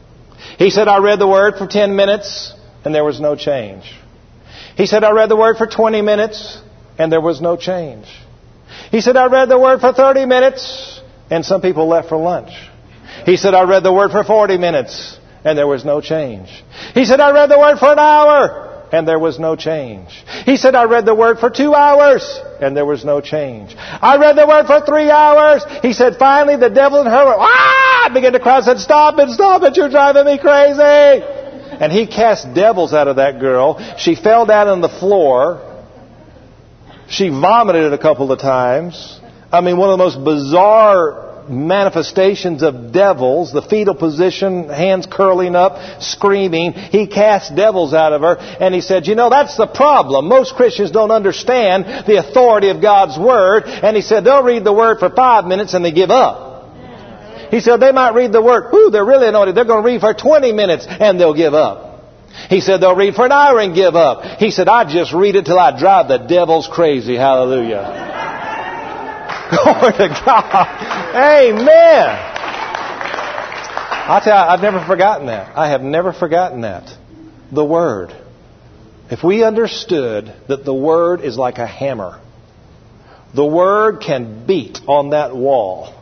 He said, I read the Word for 10 minutes, and there was no change. He said, I read the Word for 20 minutes, and there was no change. He said, I read the Word for 30 minutes, and some people left for lunch. He said, I read the Word for 40 minutes, and there was no change. He said, I read the Word for an hour, and there was no change. He said, I read the Word for 2 hours, and there was no change. I read the Word for 3 hours. He said, finally, the devil in her began to cry and said, stop it, you're driving me crazy. And he cast devils out of that girl. She fell down on the floor. She vomited a couple of times. I mean, one of the most bizarre manifestations of devils, the fetal position, hands curling up, screaming. He cast devils out of her. And he said, that's the problem. Most Christians don't understand the authority of God's Word. And he said, they'll read the Word for 5 minutes and they give up. He said, they might read the Word. They're really anointed. They're going to read for 20 minutes and they'll give up. He said, they'll read for an hour and give up. He said, I just read it till I drive the devils crazy. Hallelujah. Glory to God. Amen. I'll tell you, I've never forgotten that. I have never forgotten that. The Word. If we understood that the Word is like a hammer, the Word can beat on that wall.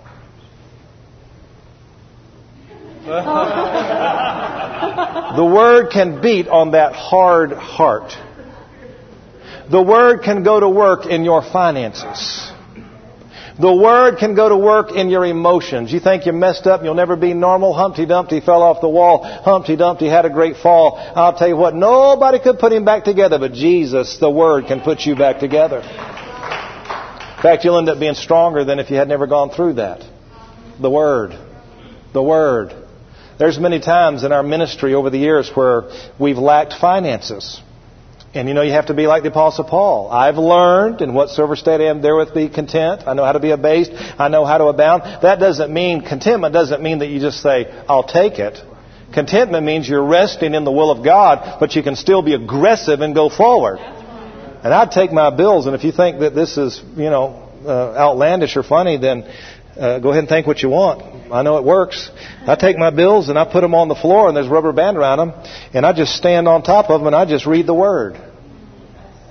The Word can beat on that hard heart. The Word can go to work in your finances. The Word can go to work in your emotions. You think you're messed up and you'll never be normal? Humpty Dumpty fell off the wall. Humpty Dumpty had a great fall. I'll tell you what, nobody could put him back together, but Jesus, the Word, can put you back together. In fact, you'll end up being stronger than if you had never gone through that. The Word. The Word. There's many times in our ministry over the years where we've lacked finances. And you have to be like the Apostle Paul. I've learned in whatsoever state I am therewith be content. I know how to be abased. I know how to abound. That doesn't mean, contentment doesn't mean that you just say, I'll take it. Contentment means you're resting in the will of God, but you can still be aggressive and go forward. And I'd take my bills, and if you think that this is, outlandish or funny, then go ahead and think what you want. I know it works. I take my bills and I put them on the floor, and there's a rubber band around them, and I just stand on top of them and I just read the Word.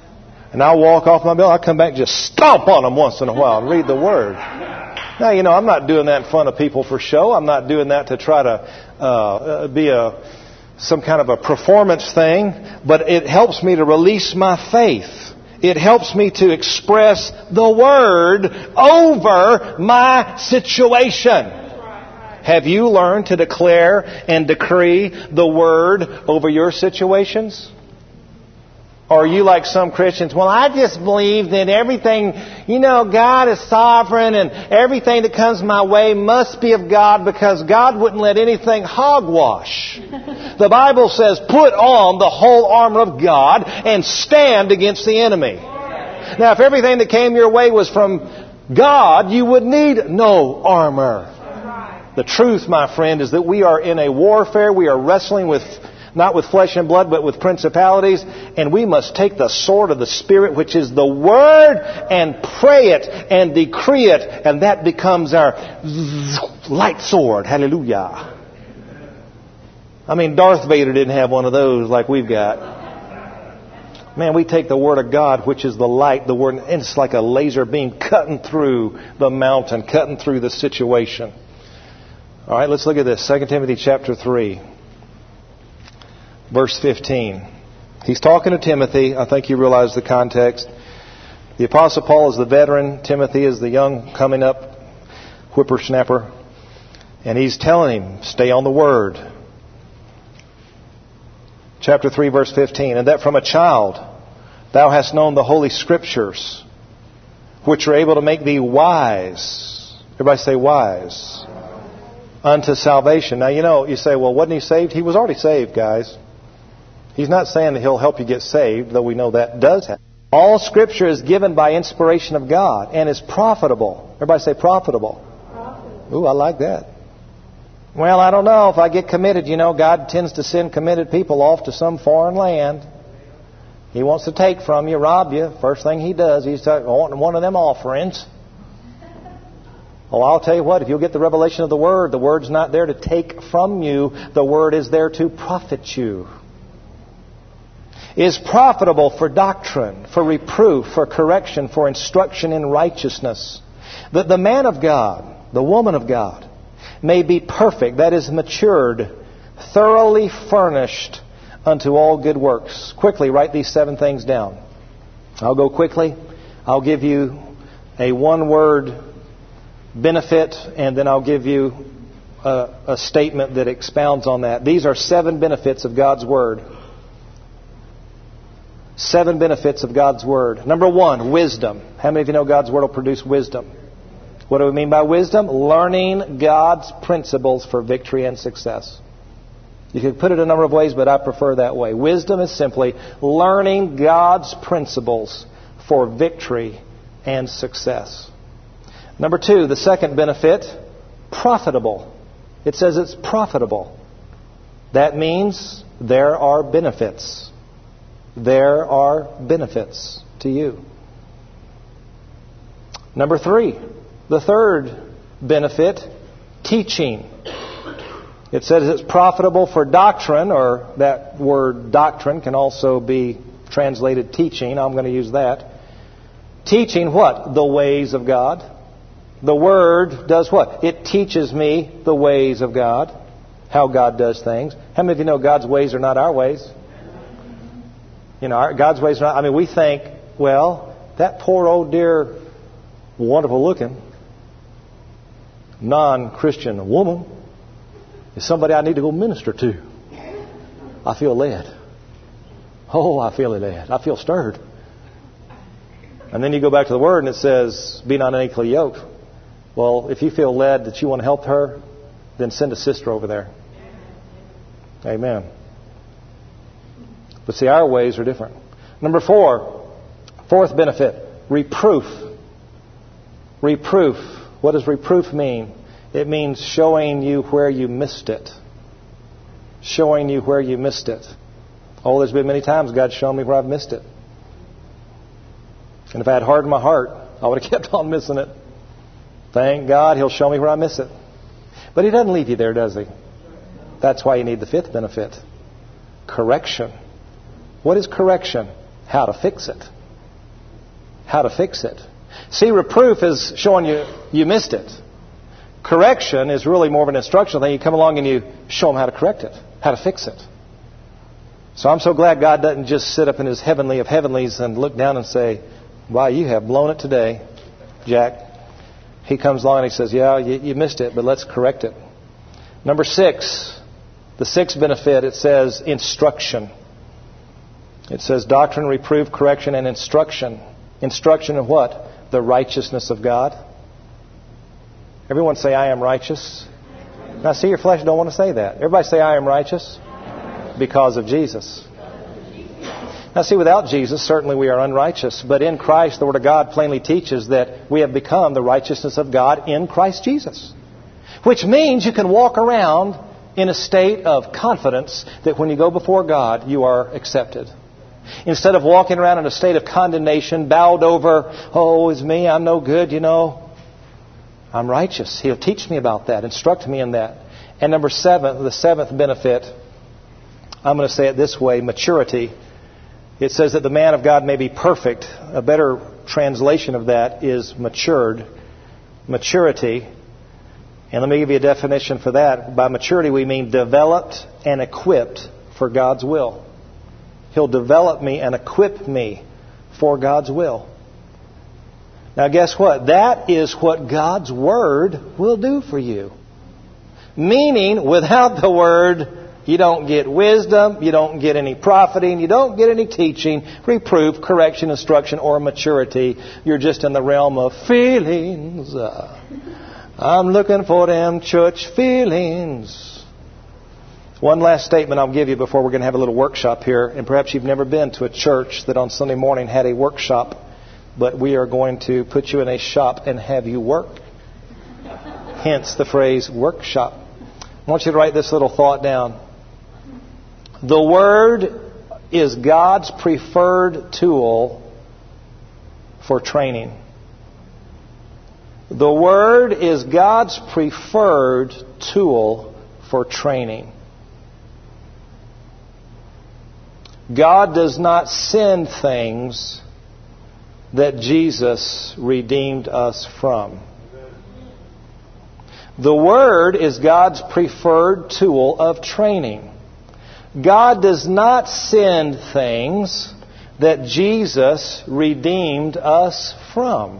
And I'll walk off my building. I'll come back and just stomp on them once in a while and read the Word. Now, I'm not doing that in front of people for show. I'm not doing that to try to be some kind of a performance thing. But it helps me to release my faith. It helps me to express the Word over my situation. Have you learned to declare and decree the Word over your situations? Or are you like some Christians? Well, I just believe that everything, God is sovereign and everything that comes my way must be of God because God wouldn't let anything hogwash. The Bible says, put on the whole armor of God and stand against the enemy. Now, if everything that came your way was from God, you would need no armor. The truth, my friend, is that we are in a warfare. We are wrestling not with flesh and blood, but with principalities. And we must take the sword of the Spirit, which is the Word, and pray it and decree it. And that becomes our light sword. Hallelujah. I mean, Darth Vader didn't have one of those like we've got. Man, we take the Word of God, which is the light, the Word, and it's like a laser beam cutting through the mountain, cutting through the situation. All right, let's look at this. 2 Timothy chapter 3. Verse 15. He's talking to Timothy. I think you realize the context. The Apostle Paul is the veteran. Timothy is the young, coming up whippersnapper. And he's telling him, stay on the Word. Chapter 3, verse 15. And that from a child thou hast known the Holy Scriptures, which are able to make thee wise. Everybody say wise. Unto salvation. Now, you say, well, wasn't he saved? He was already saved, guys. He's not saying that He'll help you get saved, though we know that does happen. All Scripture is given by inspiration of God and is profitable. Everybody say profitable. Ooh, I like that. Well, I don't know. If I get committed, God tends to send committed people off to some foreign land. He wants to take from you, rob you. First thing He does, He's wanting one of them offerings. Oh, I'll tell you what, if you'll get the revelation of the Word, the Word's not there to take from you. The Word is there to profit you. Is profitable for doctrine, for reproof, for correction, for instruction in righteousness. That the man of God, the woman of God, may be perfect, that is matured, thoroughly furnished unto all good works. Quickly, write these 7 things down. I'll go quickly. I'll give you a one-word benefit, and then I'll give you a statement that expounds on that. These are 7 benefits of God's Word. 7 benefits of God's Word. Number 1, wisdom. How many of you know God's Word will produce wisdom? What do we mean by wisdom? Learning God's principles for victory and success. You could put it a number of ways, but I prefer that way. Wisdom is simply learning God's principles for victory and success. Number 2, the second benefit, profitable. It says it's profitable. That means there are benefits. There are benefits to you. Number 3, the third benefit, teaching. It says it's profitable for doctrine, or that word doctrine can also be translated teaching. I'm going to use that. Teaching what? The ways of God. The Word does what? It teaches me the ways of God, how God does things. How many of you know God's ways are not our ways? God's ways are not... we think, well, that poor old dear, wonderful looking, non-Christian woman is somebody I need to go minister to. I feel led. Oh, I feel led. I feel stirred. And then you go back to the Word and it says, be not unequally yoked. Well, if you feel led that you want to help her, then send a sister over there. Amen. But see, our ways are different. Number 4, fourth benefit, reproof. Reproof. What does reproof mean? It means showing you where you missed it. Showing you where you missed it. Oh, there's been many times God's shown me where I've missed it. And if I had hardened my heart, I would have kept on missing it. Thank God He'll show me where I miss it. But He doesn't leave you there, does He? That's why you need the 5th benefit. Correction. What is correction? How to fix it. how to fix it. See, reproof is showing you missed it. Correction is really more of an instructional thing. You come along and you show them how to correct it, how to fix it. So I'm so glad God doesn't just sit up in His heavenly of heavenlies and look down and say, wow, you have blown it today, Jack. He comes along and He says, yeah, you missed it, but let's correct it. Number 6, the 6th benefit, it says instruction. It says doctrine, reproof, correction, and instruction. Instruction of what? The righteousness of God. Everyone say, I am righteous. Now see, your flesh don't want to say that. Everybody say, I am righteous. Because of Jesus. Now see, without Jesus, certainly we are unrighteous. But in Christ, the Word of God plainly teaches that we have become the righteousness of God in Christ Jesus. Which means you can walk around in a state of confidence that when you go before God, you are accepted. Instead of walking around in a state of condemnation, bowed over, oh, it's me, I'm no good, I'm righteous. He'll teach me about that, instruct me in that. And number 7, the 7th benefit, I'm going to say it this way, maturity. It says that the man of God may be perfect. A better translation of that is matured. Maturity. And let me give you a definition for that. By maturity we mean developed and equipped for God's will. He'll develop me and equip me for God's will. Now guess what? That is what God's Word will do for you. Meaning, without the Word, you don't get wisdom, you don't get any profiting, you don't get any teaching, reproof, correction, instruction, or maturity. You're just in the realm of feelings. I'm looking for them church feelings. One last statement I'll give you before we're going to have a little workshop here. And perhaps you've never been to a church that on Sunday morning had a workshop. But we are going to put you in a shop and have you work. Hence the phrase workshop. I want you to write this little thought down. The Word is God's preferred tool for training. The Word is God's preferred tool for training. God does not send things that Jesus redeemed us from. The Word is God's preferred tool of training. God does not send things that Jesus redeemed us from.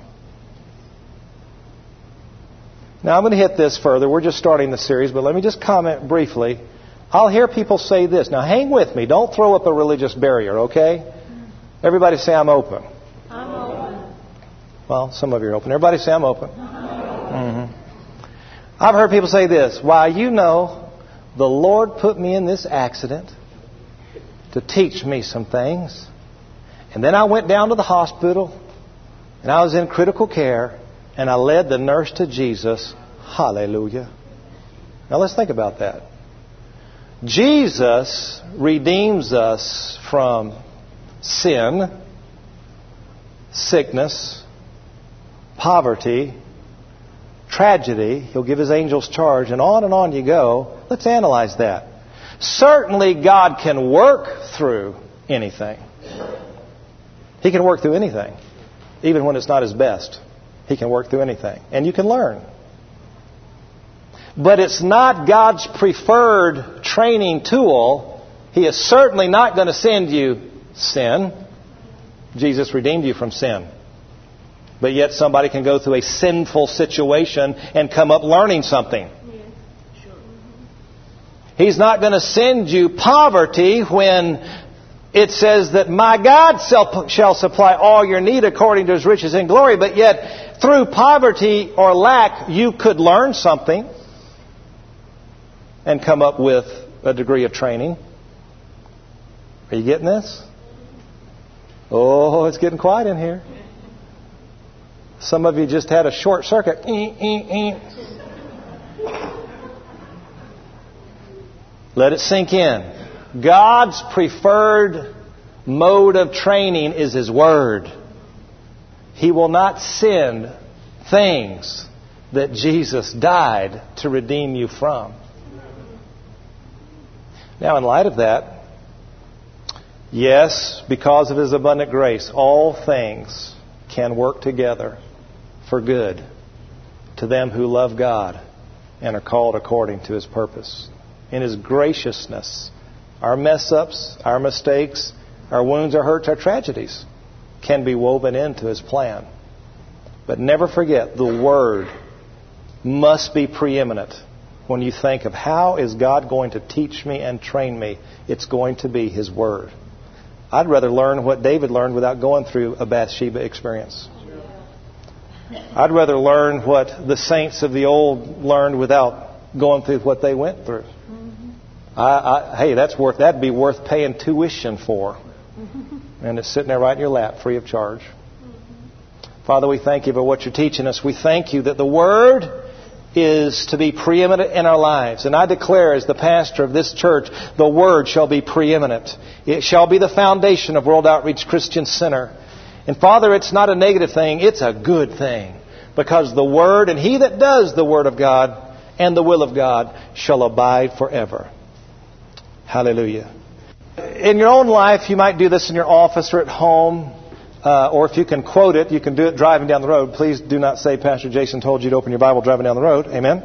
Now I'm going to hit this further. We're just starting the series, but let me just comment briefly. I'll hear people say this. Now hang with me. Don't throw up a religious barrier, okay? Everybody say, I'm open. I'm open. Well, some of you are open. Everybody say, I'm open. Mm-hmm. I've heard people say this. Why, the Lord put me in this accident to teach me some things. And then I went down to the hospital and I was in critical care and I led the nurse to Jesus. Hallelujah. Now let's think about that. Jesus redeems us from sin, sickness, poverty, tragedy. He'll give His angels charge, and on you go. Let's analyze that. Certainly God can work through anything. He can work through anything. Even when it's not His best. He can work through anything. And you can learn. But it's not God's preferred training tool. He is certainly not going to send you sin. Jesus redeemed you from sin. But yet somebody can go through a sinful situation and come up learning something. He's not going to send you poverty when it says that my God shall supply all your need according to His riches and glory. But yet through poverty or lack you could learn something and come up with a degree of training. Are you getting this? Oh, it's getting quiet in here. Some of you just had a short circuit. Let it sink in. God's preferred mode of training is His Word. He will not send things that Jesus died to redeem you from. Now, in light of that, yes, because of His abundant grace, all things can work together for good to them who love God and are called according to His purpose. In His graciousness, our mess-ups, our mistakes, our wounds, our hurts, our tragedies can be woven into His plan. But never forget, the Word must be preeminent. When you think of how is God going to teach me and train me, it's going to be His Word. I'd rather learn what David learned without going through a Bathsheba experience. I'd rather learn what the saints of the old learned without going through what they went through. Hey, that'd be worth paying tuition for. And it's sitting there right in your lap, free of charge. Father, we thank You for what You're teaching us. We thank You that the Word is to be preeminent in our lives. And I declare as the pastor of this church, the Word shall be preeminent. It shall be the foundation of World Outreach Christian Center. And Father, it's not a negative thing, it's a good thing. Because the Word, and he that does the Word of God and the will of God shall abide forever. Hallelujah. In your own life, you might do this in your office or at home. Or if you can quote it, you can do it driving down the road. Please do not say Pastor Jason told you to open your Bible driving down the road. Amen.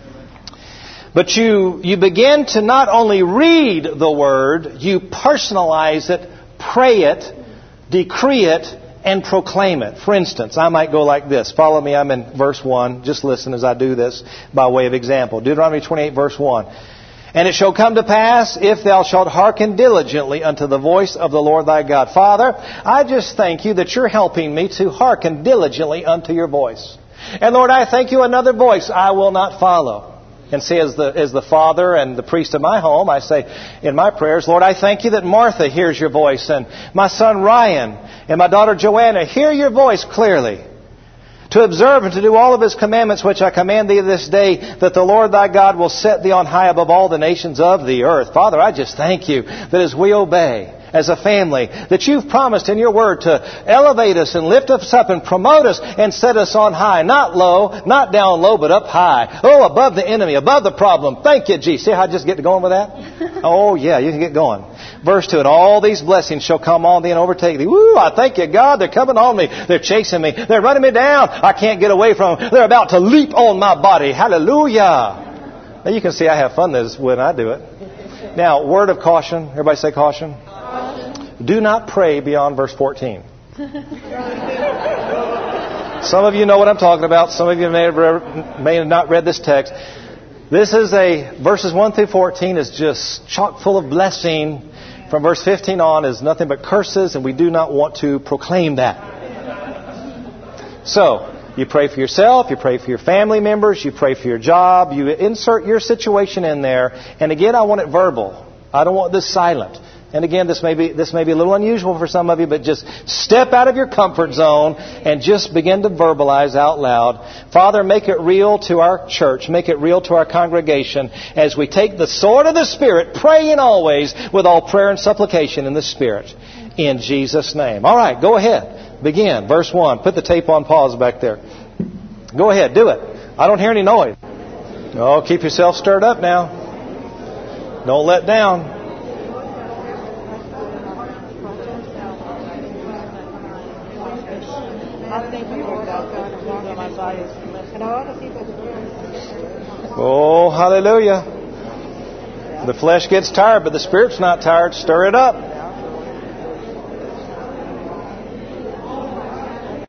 But you begin to not only read the Word, you personalize it, pray it, decree it, and proclaim it. For instance, I might go like this. Follow me. I'm in verse 1. Just listen as I do this by way of example. Deuteronomy 28, verse 1. And it shall come to pass, if thou shalt hearken diligently unto the voice of the Lord thy God. Father, I just thank You that You're helping me to hearken diligently unto Your voice. And Lord, I thank You another voice I will not follow. And see, as the father and the priest of my home, I say in my prayers, Lord, I thank You that Martha hears Your voice, and my son Ryan and my daughter Joanna hear Your voice clearly. To observe and to do all of His commandments which I command thee this day, that the Lord thy God will set thee on high above all the nations of the earth. Father, I just thank You that as we obey as a family, that You've promised in Your Word to elevate us and lift us up and promote us and set us on high. Not low, not down low, but up high. Oh, above the enemy, above the problem. Thank You, Jesus. See how I just get going with that? Oh, yeah, you can get going. Verse 2, and all these blessings shall come on thee and overtake thee. Woo, I thank You, God. They're coming on me. They're chasing me. They're running me down. I can't get away from them. They're about to leap on my body. Hallelujah. Now you can see I have fun when I do it. Now, word of caution. Everybody say caution. Do not pray beyond verse 14. Some of you know what I'm talking about. Some of you may have not read this text. This is verses 1 through 14 is just chock full of blessing. From verse 15 on is nothing but curses, and we do not want to proclaim that. So, you pray for yourself, you pray for your family members, you pray for your job, you insert your situation in there. And again, I want it verbal. I don't want this silent. And again, this may be a little unusual for some of you, but just step out of your comfort zone and just begin to verbalize out loud. Father, make it real to our church. Make it real to our congregation as we take the sword of the Spirit, praying always with all prayer and supplication in the Spirit. In Jesus' name. All right, go ahead. Begin. Verse 1. Put the tape on pause back there. Go ahead. Do it. I don't hear any noise. Oh, keep yourself stirred up now. Don't let down. Oh, hallelujah. The flesh gets tired, but the Spirit's not tired. Stir it up.